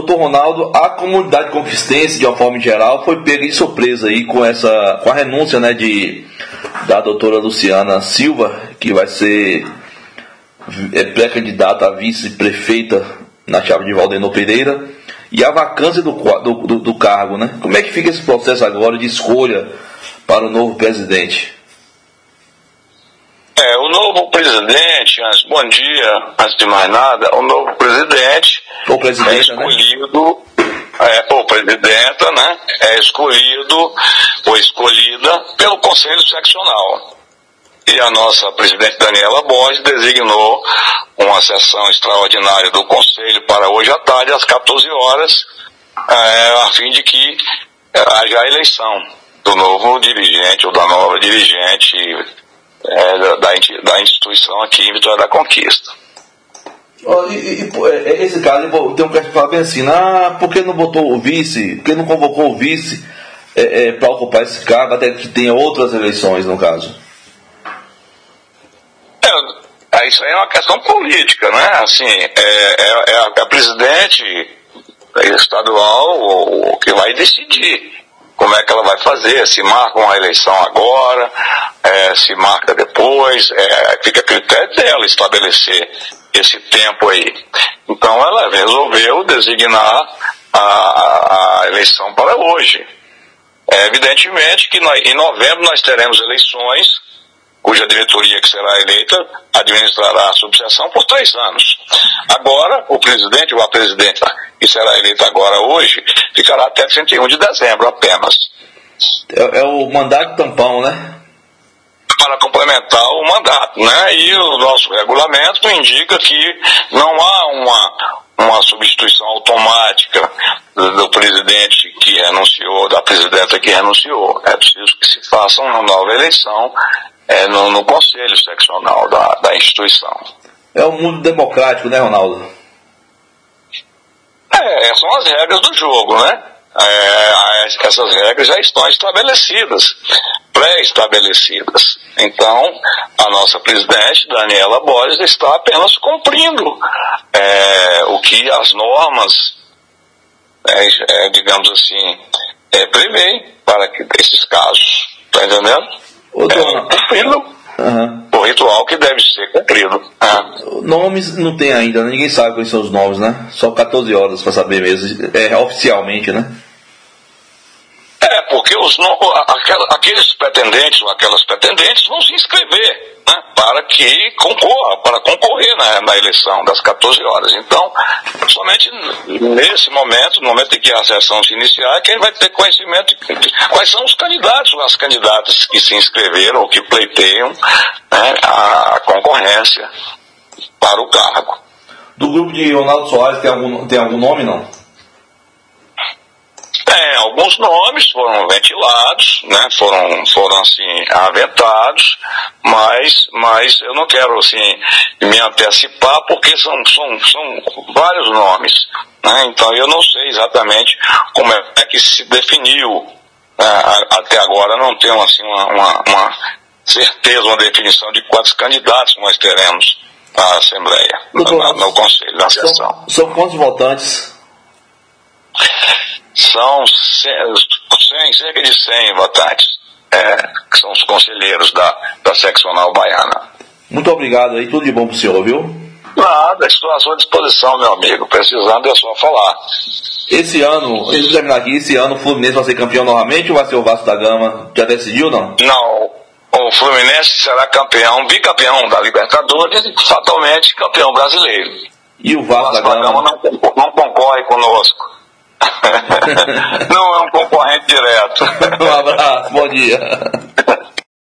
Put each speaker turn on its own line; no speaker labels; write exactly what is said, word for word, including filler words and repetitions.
Doutor Ronaldo, a comunidade conquistense, de uma forma geral, foi pega de surpresa aí com, essa, com a renúncia, né, de, da doutora Luciana Silva, que vai ser é, pré-candidata a vice-prefeita na chapa de Valdenor Pereira, e a vacância do, do, do, do cargo, né? Como é que fica esse processo agora de escolha para o novo presidente?
É, o novo presidente, antes, bom dia, antes de mais nada, o novo presidente
o presidente,
é escolhido, né? é, ou presidenta, né, é escolhido ou escolhida pelo Conselho Seccional. E a nossa presidente Daniela Borges designou uma sessão extraordinária do Conselho para hoje à tarde, às quatorze horas, é, a fim de que haja a eleição do novo dirigente ou da nova dirigente é, da, da instituição aqui em Vitória da Conquista.
E, e, esse caso, tem um cara que fala bem assim, ah, por que não botou o vice, por que não convocou o vice é, é, para ocupar esse cargo, até que tenha outras eleições, no caso?
É, isso aí é uma questão política, né? Assim, é, é, é, a, é a presidente estadual o, o que vai decidir como é que ela vai fazer, se marca uma eleição agora, é, se marca depois, é, fica a critério dela estabelecer esse tempo aí. Então ela resolveu designar a, a eleição para hoje. É, evidentemente que nós, em novembro nós teremos eleições, cuja diretoria que será eleita administrará a subseção por três anos. Agora, o presidente ou a presidenta que será eleita agora hoje, ficará até trinta e um de dezembro apenas.
É, é o mandato tampão, né?
Para complementar o mandato, né? E o nosso regulamento indica que não há uma, uma substituição automática do, do presidente que renunciou, da presidenta que renunciou. É preciso que se faça uma nova eleição é, no, no conselho seccional da, da instituição.
É o mundo democrático, né, Ronaldo?
É, são as regras do jogo, né? É, essas regras já estão estabelecidas, pré-estabelecidas. Então, a nossa presidente, Daniela Borges, está apenas cumprindo é, o que as normas, é, é, digamos assim, é, prevêem para que, esses casos. Está entendendo?
Ô, dona...
É, cumprindo uhum. o ritual que deve ser cumprido. É.
Nomes não tem ainda, ninguém sabe quais são os nomes, né? Só quatorze horas para saber mesmo, é, oficialmente, né?
É, porque os, aqueles pretendentes ou aquelas pretendentes vão se inscrever, né, para que concorra, para concorrer na, na eleição das quatorze horas. Então, somente nesse momento, no momento em que a sessão se iniciar, quem vai ter conhecimento de quais são os candidatos ou as candidatas que se inscreveram ou que pleiteiam, né, a concorrência para o cargo.
Do grupo de Ronaldo Soares tem algum, tem algum nome, não?
É, alguns nomes foram ventilados, né, foram, foram assim, aventados, mas, mas eu não quero assim, me antecipar porque são, são, são vários nomes, né, então eu não sei exatamente como é que se definiu, né, até agora não tenho assim, uma, uma, uma certeza, uma definição de quantos candidatos nós teremos na Assembleia, no, no Conselho, na sessão.
São, são quantos votantes?
São cem, cerca de cem votantes, é, que são os conselheiros da, da seccional baiana.
Muito obrigado aí, tudo de bom pro senhor, viu?
Nada, estou à sua disposição, meu amigo, precisando é só falar.
Esse ano, deixa eu terminar aqui, esse ano o Fluminense vai ser campeão novamente ou vai ser o Vasco da Gama? Já decidiu ou não?
Não, o Fluminense será campeão, bicampeão da Libertadores e fatalmente campeão brasileiro.
E o Vasco, o Vasco da Gama?
Gama não, não concorre conosco. Não é um concorrente direto.
Um abraço, bom dia.